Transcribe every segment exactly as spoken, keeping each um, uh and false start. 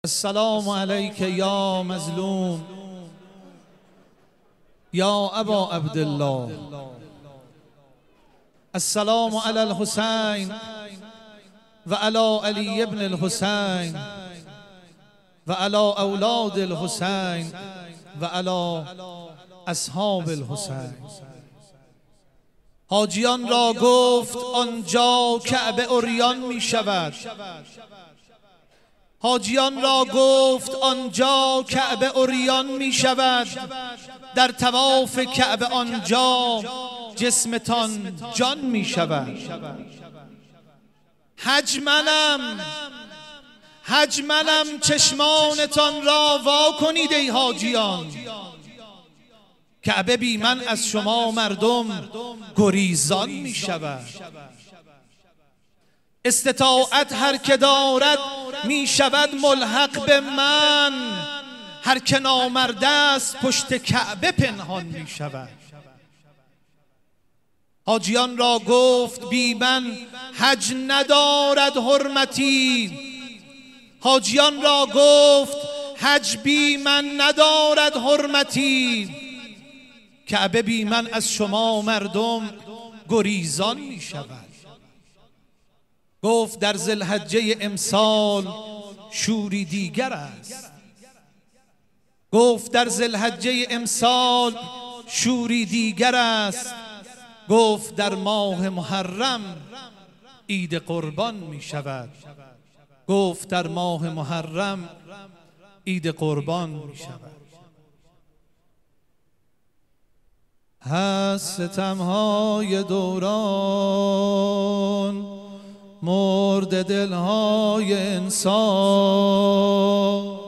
السلام عليك يا مظلوم يا أبا عبد الله. السلام على الحسين وعلى علي بن الحسين وعلى أولاد الحسين وعلى اصحاب الحسین. حاجیان را گفت آنجا کعبه عریان می شود. حاجیان را گفت آنجا کعبه عریان می شود. در طواف کعبه آنجا جسمتان جان می شود. حج منم حج منم چشمانتان را وا کنید ای حاجیان. کعبه بی من از شما مردم گریزان می شود. استطاعت هر که دارد می شود ملحق به من. هر که نامرد است پشت کعبه پنهان می شود. حاجیان را گفت بی من حج ندارد حرمتی. حاجیان را گفت حج بی من ندارد حرمتی. کعبه بی من از شما مردم گریزان می شود. گفت در ذوالحجه امسال شوری دیگر است. گفت در ذوالحجه امسال شوری دیگر است. گفت در ماه محرم عید قربان می شود. گفت در ماه محرم عید قربان می شود. هست ستمهای دوران مرد دلهای انسان.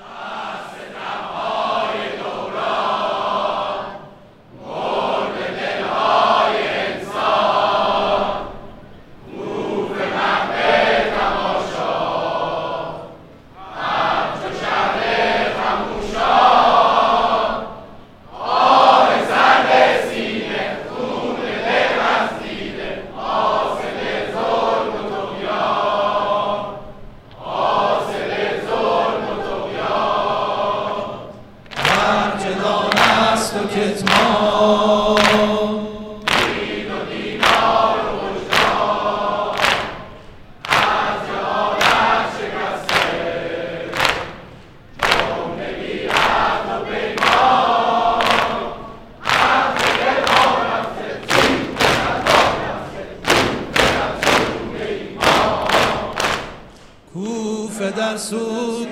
کوفه در سود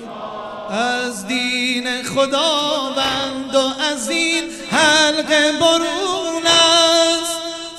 از دین خداوند و از این حلقه برون است.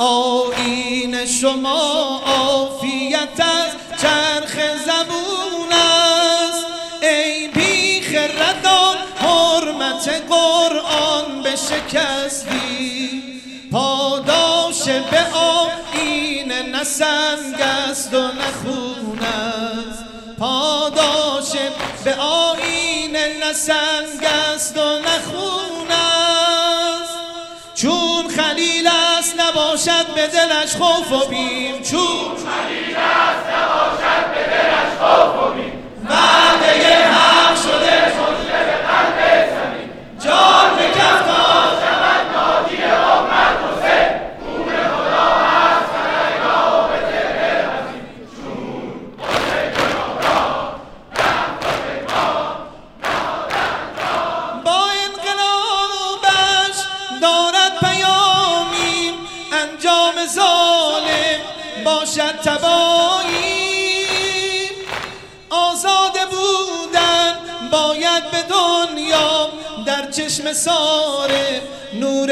آیین شما عافیت از چرخ زبون است. ای بیخ ردان حرمت قرآن بشکستی. پاداش به آیین نه سنگ است و نه خون است. پاداش به آیین نه سنگ است و نه خون است. چون خلیل است نباشد به دلش خوف و بیم. چون خلیل است نباشد به دلش خوف و بیم. وعده حق شده مژده به قلب زمین. جان به کف تا شود ناجی آمد حسین. خون خدا هست فدایگاه به دل حزین. چون حسین را رحمت پیمان نهادند جان. با انقلابش دارد پیامی. انجام ظالم باشد تباهی. آزاده بودن باید به دنیا در چشم ساره نور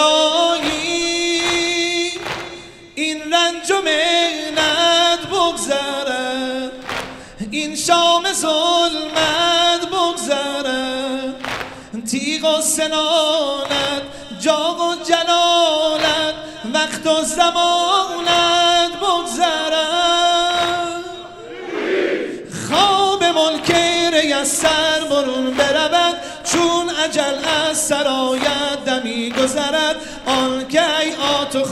الهی. این رنج و محنت بگذرد. این شام ظلمت بگذرد. تیغ و سنانت جاه و جلالت وقت و زمانت بگذرد. خواب ملک ریسر برون برود. چون اجل از سرایت دمی گذرد. آن که هیئات و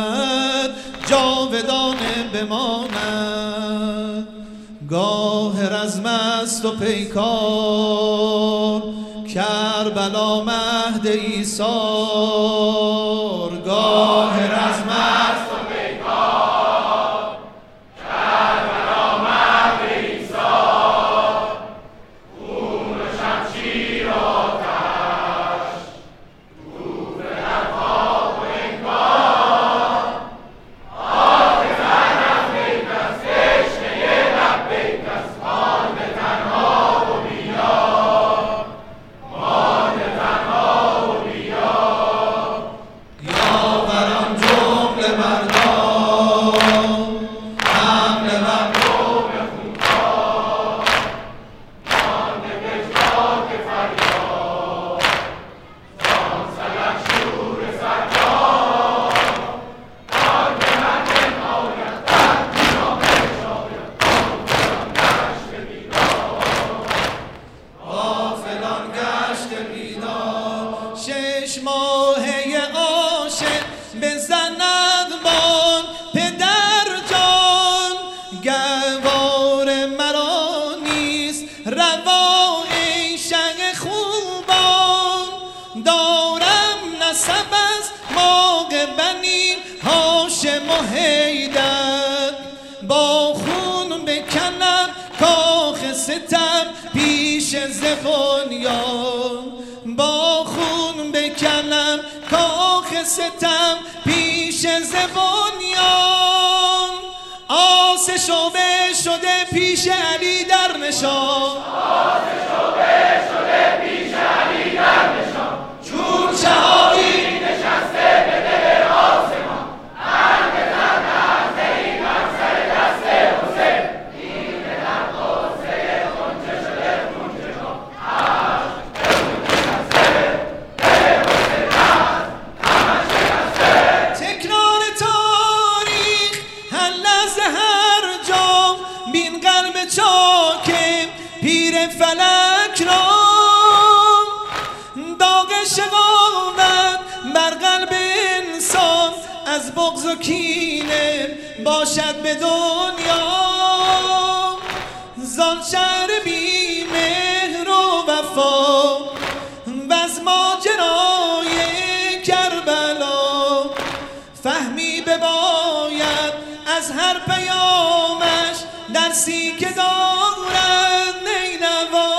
خواند جاودانه بماند. گاه رزم است و پیکار، کربلا مهد ایثار. گاه رزم است و پیکار، کربلا مهد ایثار. خون و شمشیر و آتش، توف در خواب و انگار. حافظ لبیک است تشنه لبیک است، مانده تنها و بیار، مانده تنها و بیار. یاوران جمله مردان، حمله بر قوم خونخوار، مانده پژواک فریاد، زان سلح شور سجاد. مانده من نماید بر جامه شاید، غافلان گشت بیدار. شش ماهه عاشق بزند بان پدر جان، گوار مرا نیست روا ای شه خوبان. دارم نسب از ماغ بنی هاشم و حیدر، با خون بکنم کاخ ستم پیش زبانیان. با خون بکنم کاخ ستم پیش زبانیان. آس شعبه شده پیش علی در نشان، آس شعبه شده پیش علی در نشان. چون شهابی نشسته به دل آسمان، هر بزن از دهی بر سر دست حسین. این در قصه خونچه شده خونچه کن، عشق به شکسته دل حسین است همه شکسته. تکرار تاریخ هر لحظه هر جا، بین قلب چاک پیر فلک را. داغ شقاوت بر قلب انسان، از بغض و کینه باشد به دنیا. زان شهر بی مهر و وفا و از ماجرای کربلا، فهمی بباید از هر پیامش درسی که دارد نینوا.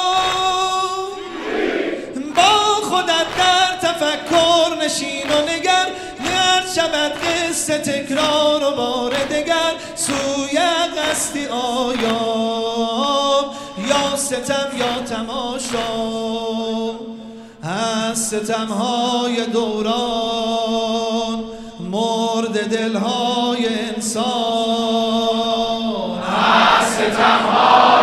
با خودت در تفکر نشین و نگر، گر شود قصه تکرار و بار دگر. سوی قصدی آیا یا ستم یا تماشا، از ستمهای دوران مرد دلهای انسان، از ستمهای